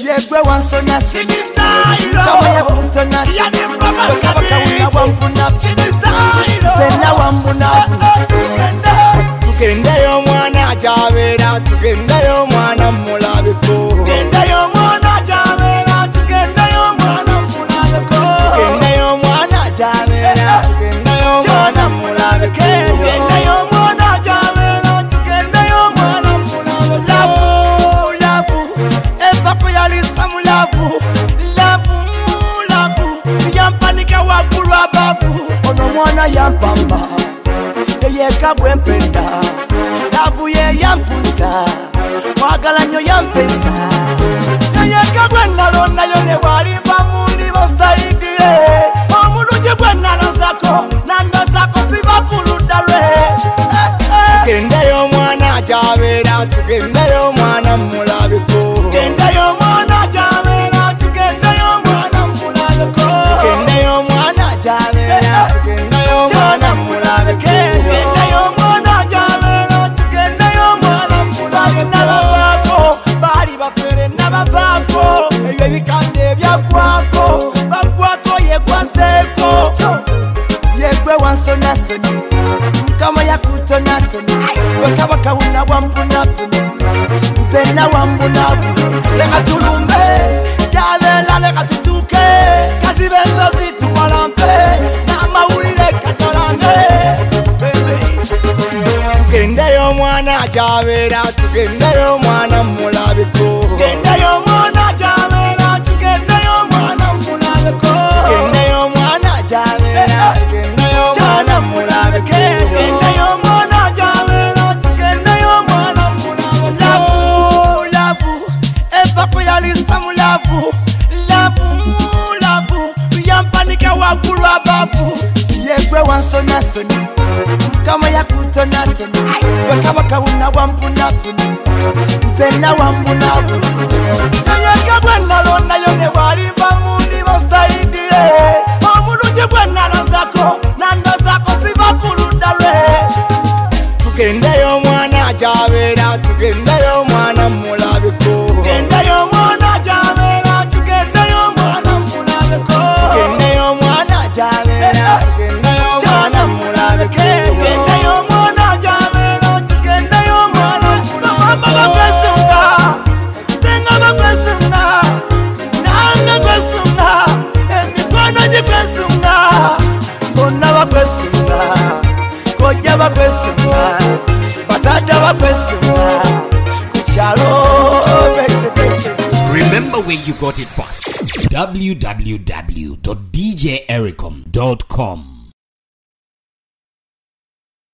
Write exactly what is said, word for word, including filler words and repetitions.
yegwe wansona kama ya kutona wakabaka una wambuna zena wambuna tugendeyo mwana jabera tugendeyo mwana mulabiko tugendeyo mwana jabera tugendeyo mwana mulabiko tugendeyo mwana jabera tugendeyo mwana mulabiko tugendeyo mwana jabera tugendeyo mwana mulabiko labu labu epapo yalisa mulabu labu labu yampanika wakulwa babu ono mwana yampamba yeka mpenda navuye yampunza mwagala nnyo yampeza yeka gwenalonda yone walimba mundi basaidie omulungi gwenalozako nando zako sibakuludda lwe tugendeyo mwana jabera tugendeyo mwana mulabiko tugendeyo mwana jabera tugendeyo mwana mulabiko tugendeyo mwana jabera tugendeyo mwana mulabiko ebikande byakwako bakwako yegwazeko yegwe wansonasoni mukama yakutonatona wekabaka una wampunapuna zena wambunabu leka tulumbe jabela leka tutuke kasi bensozi tuwalampe namawulire katalambe tugendeyo mwana jabera tugendeyo mwana mulabiko tugendeyo mwana jabera tugendeyo mwana mulabiko tugendeyo mwana jabera tugendeyo mwana mulabiko tugendeyo mwana jabera tugendeyo mwana mulabiko labu labu epapo yalisa mulabu labu labu yampanika wakulwa babu yegwe wansonasoni kama ya kutonatona wakabaka una wampunapuna zena wambunabu yeka gwenalonda yone walimba mundi basaidie omulungi gwenalozako nando zako sibakuludda lwe tugendeyo mwana jabera tugendeyo mwana mulabiko tugendeyo mwana jabera tugendeyo mwana mulabiko tugendeyo mwana jabera tugendeyo mwana mulabiko tugendeyo mwana jabera tugendeyo mwana mama bakwesunga zenga bakwesunga nanga kwesunga emikono gikwesunga bonna bakwesunga kojja bakwesunga batata bakwesunga kukyalo. Remember where you got it first. w w w dot d j ericom dot com